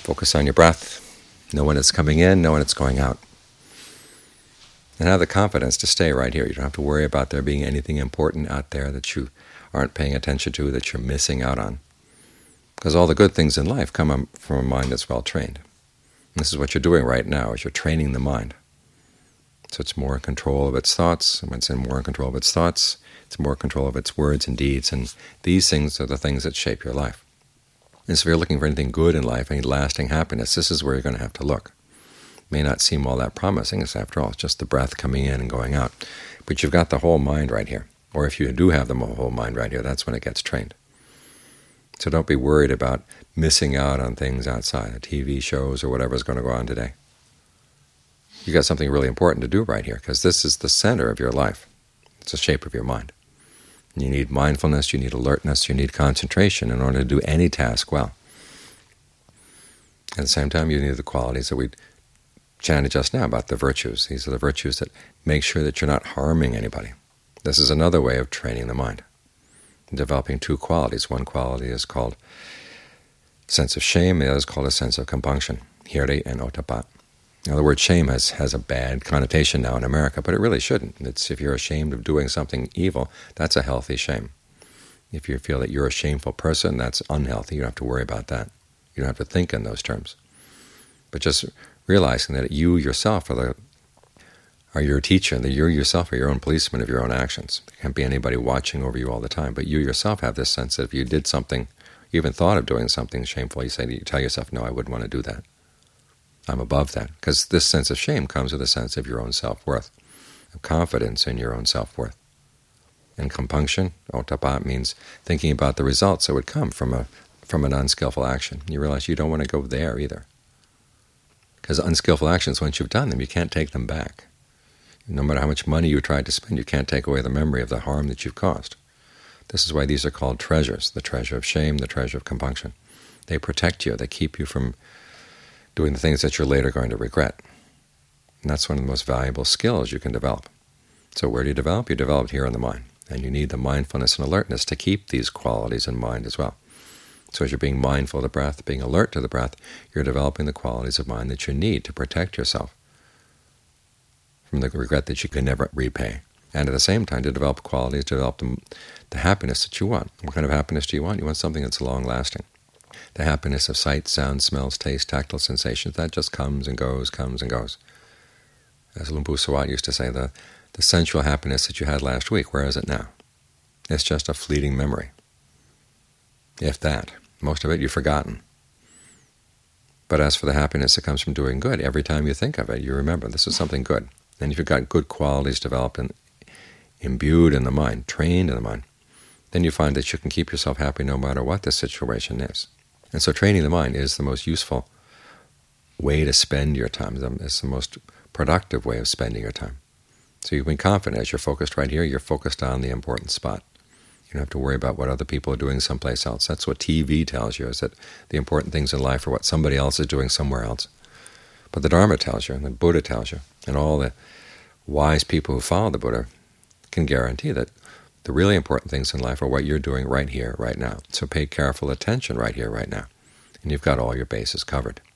Focus on your breath. Know when it's coming in, know when it's going out. And have the confidence to stay right here. You don't have to worry about there being anything important out there that you aren't paying attention to, that you're missing out on. Because all the good things in life come from a mind that's well trained. And this is what you're doing right now, is you're training the mind. So it's more in control of its thoughts, and when it's more in control of its thoughts, it's more in control of its words and deeds, and these things are the things that shape your life. And so if you're looking for anything good in life, any lasting happiness, this is where you're going to have to look. It may not seem all that promising, it's after all, it's just the breath coming in and going out. But you've got the whole mind right here. Or if you do have the whole mind right here, that's when it gets trained. So don't be worried about missing out on things outside, TV shows or whatever is going to go on today. You've got something really important to do right here, because this is the center of your life. It's the shape of your mind. You need mindfulness, you need alertness, you need concentration in order to do any task well. At the same time, you need the qualities that we chanted just now about the virtues. These are the virtues that make sure that you're not harming anybody. This is another way of training the mind, developing two qualities. One quality is called sense of shame, the other is called a sense of compunction, hiri and ottappa. Now, the word shame has a bad connotation now in America, but it really shouldn't. It's if you're ashamed of doing something evil, that's a healthy shame. If you feel that you're a shameful person, that's unhealthy. You don't have to worry about that. You don't have to think in those terms. But just realizing that you yourself are your teacher, that you yourself are your own policeman of your own actions. There can't be anybody watching over you all the time, but you yourself have this sense that if you did something, you even thought of doing something shameful, you tell yourself, no, I wouldn't want to do that. I'm above that, because this sense of shame comes with a sense of your own self-worth, of confidence in your own self-worth. And compunction, ottappa, means thinking about the results that would come from an unskillful action. You realize you don't want to go there either, because unskillful actions, once you've done them, you can't take them back. No matter how much money you tried to spend, you can't take away the memory of the harm that you've caused. This is why these are called treasures, the treasure of shame, the treasure of compunction. They protect you, they keep you from doing the things that you're later going to regret. And that's one of the most valuable skills you can develop. So where do you develop? You develop it here in the mind. And you need the mindfulness and alertness to keep these qualities in mind as well. So as you're being mindful of the breath, being alert to the breath, you're developing the qualities of mind that you need to protect yourself from the regret that you can never repay. And at the same time, to develop qualities, to develop the happiness that you want. What kind of happiness do you want? You want something that's long-lasting. The happiness of sight, sound, smells, taste, tactile sensations, that just comes and goes, comes and goes. As Luang Pu Sawat used to say, the sensual happiness that you had last week, where is it now? It's just a fleeting memory. If that. Most of it you've forgotten. But as for the happiness that comes from doing good, every time you think of it, you remember this is something good. And if you've got good qualities developed and imbued in the mind, trained in the mind, then you find that you can keep yourself happy no matter what the situation is. And so training the mind is the most useful way to spend your time. It's the most productive way of spending your time. So you can be confident as you're focused right here, you're focused on the important spot. You don't have to worry about what other people are doing someplace else. That's what TV tells you, is that the important things in life are what somebody else is doing somewhere else. But the Dharma tells you, and the Buddha tells you, and all the wise people who follow the Buddha can guarantee that the really important things in life are what you're doing right here, right now. So pay careful attention right here, right now, and you've got all your bases covered.